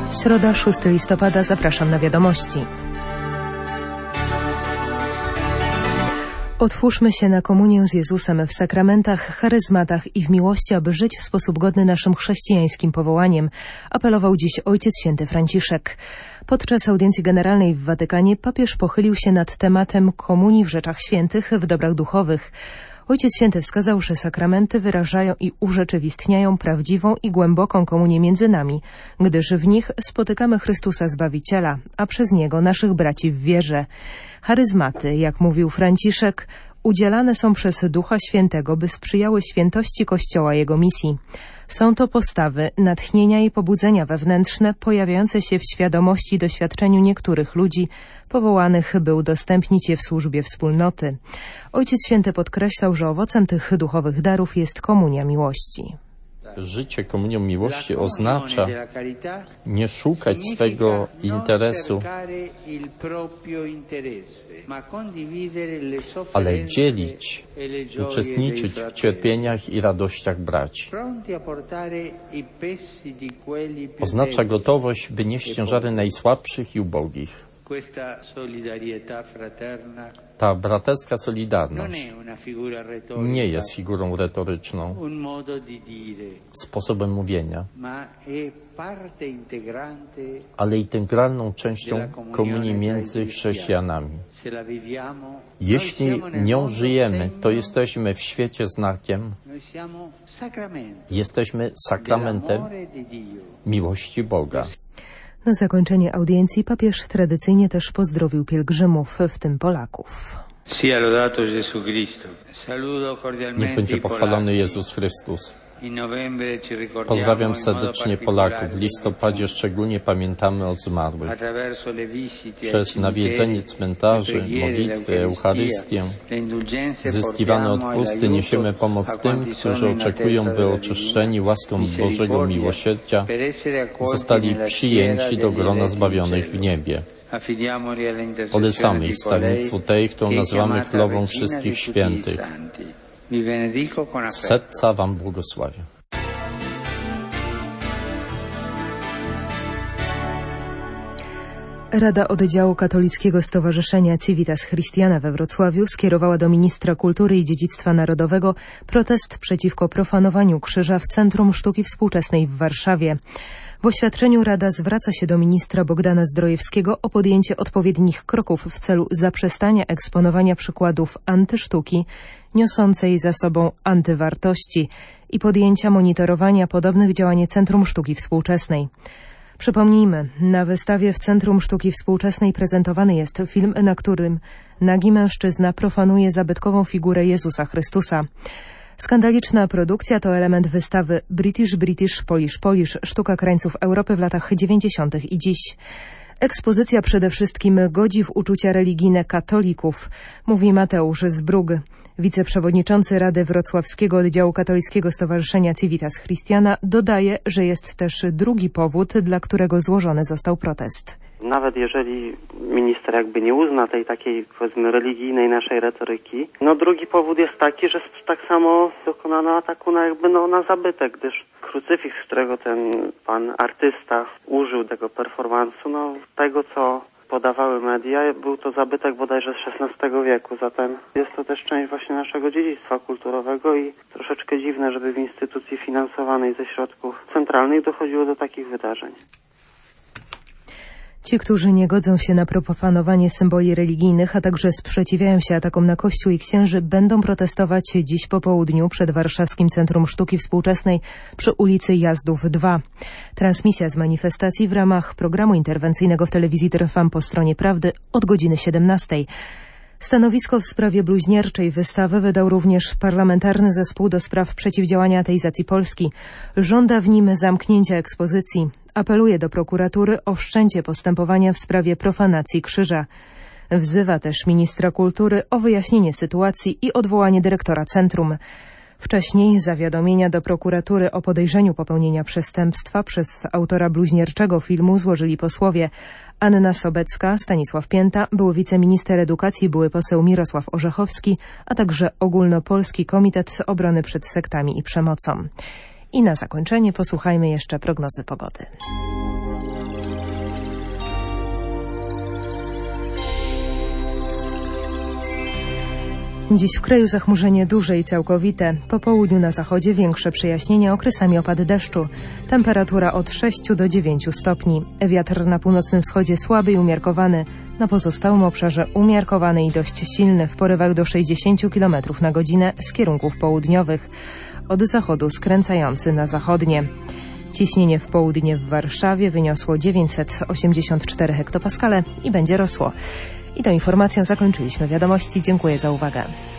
Środa, 6 listopada. Zapraszam na wiadomości. Otwórzmy się na komunię z Jezusem w sakramentach, charyzmatach i w miłości, aby żyć w sposób godny naszym chrześcijańskim powołaniem, apelował dziś Ojciec Święty Franciszek. Podczas audiencji generalnej w Watykanie papież pochylił się nad tematem komunii w rzeczach świętych, w dobrach duchowych. Ojciec Święty wskazał, że sakramenty wyrażają i urzeczywistniają prawdziwą i głęboką komunię między nami, gdyż w nich spotykamy Chrystusa Zbawiciela, a przez Niego naszych braci w wierze. Charyzmaty, jak mówił Franciszek, udzielane są przez Ducha Świętego, by sprzyjały świętości Kościoła Jego misji. Są to postawy, natchnienia i pobudzenia wewnętrzne pojawiające się w świadomości i doświadczeniu niektórych ludzi, powołanych, by udostępnić je w służbie wspólnoty. Ojciec Święty podkreślał, że owocem tych duchowych darów jest komunia miłości. Życie komunią miłości oznacza nie szukać swego interesu, ale dzielić, uczestniczyć w cierpieniach i radościach braci. Oznacza gotowość, by nieść ciężary najsłabszych i ubogich. Ta braterska solidarność nie jest figurą retoryczną, sposobem mówienia, ale integralną częścią komunii między chrześcijanami. Jeśli nią żyjemy, to jesteśmy w świecie znakiem, jesteśmy sakramentem miłości Boga. Na zakończenie audiencji papież tradycyjnie też pozdrowił pielgrzymów, w tym Polaków. Niech będzie pochwalony Jezus Chrystus. Pozdrawiam serdecznie Polaków. W listopadzie szczególnie pamiętamy o zmarłych. Przez nawiedzenie cmentarzy, modlitwy, Eucharystię, zyskiwane odpusty niesiemy pomoc tym, którzy oczekują, by oczyszczeni łaską Bożego miłosierdzia zostali przyjęci do grona zbawionych w niebie. Polecamy ich wstawiennictwu tej, którą nazywamy królową wszystkich świętych. Z serca Wam błogosławię. Rada Oddziału Katolickiego Stowarzyszenia Civitas Christiana we Wrocławiu skierowała do ministra kultury i dziedzictwa narodowego protest przeciwko profanowaniu krzyża w Centrum Sztuki Współczesnej w Warszawie. W oświadczeniu Rada zwraca się do ministra Bogdana Zdrojewskiego o podjęcie odpowiednich kroków w celu zaprzestania eksponowania przykładów antysztuki niosącej za sobą antywartości i podjęcia monitorowania podobnych działań Centrum Sztuki Współczesnej. Przypomnijmy, na wystawie w Centrum Sztuki Współczesnej prezentowany jest film, na którym nagi mężczyzna profanuje zabytkową figurę Jezusa Chrystusa. Skandaliczna produkcja to element wystawy British, Polish, sztuka krańców Europy w latach 90. i dziś. Ekspozycja przede wszystkim godzi w uczucia religijne katolików, mówi Mateusz Zbrug, wiceprzewodniczący Rady Wrocławskiego Oddziału Katolickiego Stowarzyszenia Civitas Christiana. Dodaje, że jest też drugi powód, dla którego złożony został protest. Nawet jeżeli minister jakby nie uzna tej takiej, powiedzmy, religijnej naszej retoryki, drugi powód jest taki, że tak samo dokonano ataku na zabytek, gdyż krucyfiks, którego ten pan artysta użył tego performansu, tego co podawały media, był to zabytek bodajże z XVI wieku, zatem jest to też część właśnie naszego dziedzictwa kulturowego i troszeczkę dziwne, żeby w instytucji finansowanej ze środków centralnych dochodziło do takich wydarzeń. Ci, którzy nie godzą się na profanowanie symboli religijnych, a także sprzeciwiają się atakom na Kościół i księży, będą protestować dziś po południu przed Warszawskim Centrum Sztuki Współczesnej przy ulicy Jazdów 2. Transmisja z manifestacji w ramach programu interwencyjnego w telewizji Trwam po stronie Prawdy od godziny 17. Stanowisko w sprawie bluźnierczej wystawy wydał również Parlamentarny Zespół do Spraw Przeciwdziałania Ateizacji Polski. Żąda w nim zamknięcia ekspozycji. Apeluje do prokuratury o wszczęcie postępowania w sprawie profanacji krzyża. Wzywa też ministra kultury o wyjaśnienie sytuacji i odwołanie dyrektora centrum. Wcześniej zawiadomienia do prokuratury o podejrzeniu popełnienia przestępstwa przez autora bluźnierczego filmu złożyli posłowie Anna Sobecka, Stanisław Pięta, były wiceminister edukacji, były poseł Mirosław Orzechowski, a także Ogólnopolski Komitet Obrony przed Sektami i Przemocą. I na zakończenie posłuchajmy jeszcze prognozy pogody. Dziś w kraju zachmurzenie duże i całkowite. Po południu na zachodzie większe przejaśnienia, okresami opady deszczu. Temperatura od 6 do 9 stopni. Wiatr na północnym wschodzie słaby i umiarkowany. Na pozostałym obszarze umiarkowany i dość silny w porywach do 60 km na godzinę z kierunków południowych. Od zachodu skręcający na zachodnie. Ciśnienie w południe w Warszawie wyniosło 984 hektopaskale i będzie rosło. I tą informacją zakończyliśmy wiadomości. Dziękuję za uwagę.